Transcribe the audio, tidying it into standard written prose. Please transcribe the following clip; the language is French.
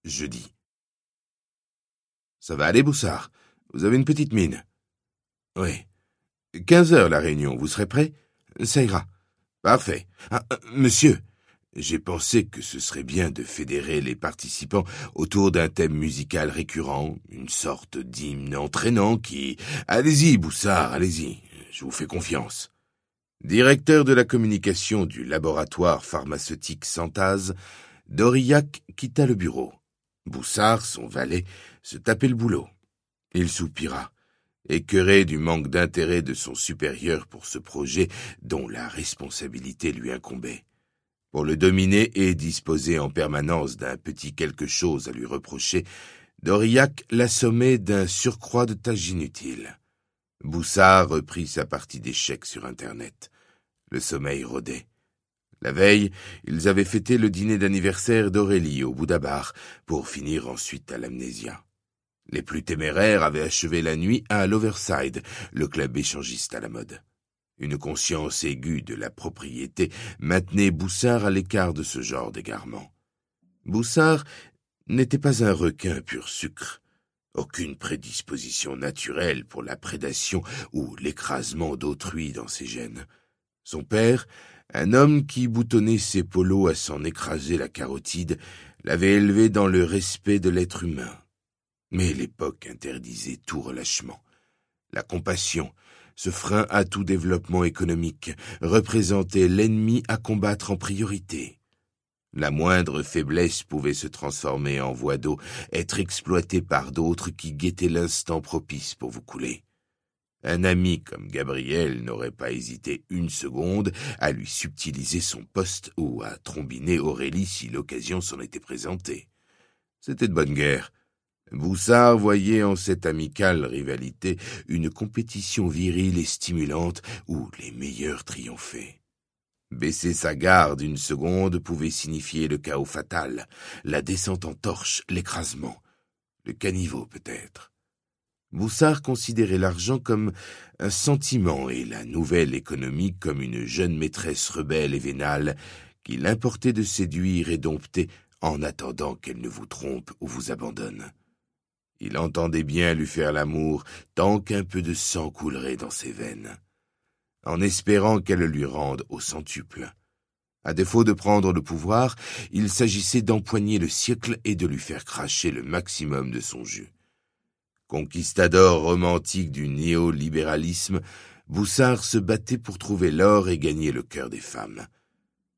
je dis. « Ça va aller, Boussard? Vous avez une petite mine. »« Oui. 15 heures la réunion, vous serez prêt? »« Ça ira. »« Parfait. Monsieur, j'ai pensé que ce serait bien de fédérer les participants autour d'un thème musical récurrent, une sorte d'hymne entraînant qui... Allez-y, Boussard, allez-y, je vous fais confiance. » Directeur de la communication du laboratoire pharmaceutique Santaz, d'Aurillac quitta le bureau. Boussard, son valet, se tapait le boulot. Il soupira, écœuré du manque d'intérêt de son supérieur pour ce projet dont la responsabilité lui incombait. Pour le dominer et disposer en permanence d'un petit quelque chose à lui reprocher, d'Aurillac l'assommait d'un surcroît de tâches inutiles. Boussard reprit sa partie d'échecs sur Internet. Le sommeil rôdait. La veille, ils avaient fêté le dîner d'anniversaire d'Aurélie au Bouddha Bar, pour finir ensuite à l'Amnésia. Les plus téméraires avaient achevé la nuit à l'Overside, le club échangiste à la mode. Une conscience aiguë de la propriété maintenait Boussard à l'écart de ce genre d'égarement. Boussard n'était pas un requin pur sucre. Aucune prédisposition naturelle pour la prédation ou l'écrasement d'autrui dans ses gènes. Son père, un homme qui boutonnait ses polos à s'en écraser la carotide, l'avait élevé dans le respect de l'être humain. Mais l'époque interdisait tout relâchement. La compassion, ce frein à tout développement économique, représentait l'ennemi à combattre en priorité. La moindre faiblesse pouvait se transformer en voie d'eau, être exploitée par d'autres qui guettaient l'instant propice pour vous couler. Un ami comme Gabriel n'aurait pas hésité une seconde à lui subtiliser son poste ou à trombiner Aurélie si l'occasion s'en était présentée. C'était de bonne guerre. Boussard voyait en cette amicale rivalité une compétition virile et stimulante où les meilleurs triomphaient. Baisser sa garde une seconde pouvait signifier le chaos fatal, la descente en torche, l'écrasement, le caniveau peut-être. Boussard considérait l'argent comme un sentiment et la nouvelle économie comme une jeune maîtresse rebelle et vénale qu'il importait de séduire et dompter en attendant qu'elle ne vous trompe ou vous abandonne. Il entendait bien lui faire l'amour tant qu'un peu de sang coulerait dans ses veines, en espérant qu'elle lui rende au centuple. À défaut de prendre le pouvoir, il s'agissait d'empoigner le siècle et de lui faire cracher le maximum de son jus. Conquistador romantique du néolibéralisme, Boussard se battait pour trouver l'or et gagner le cœur des femmes.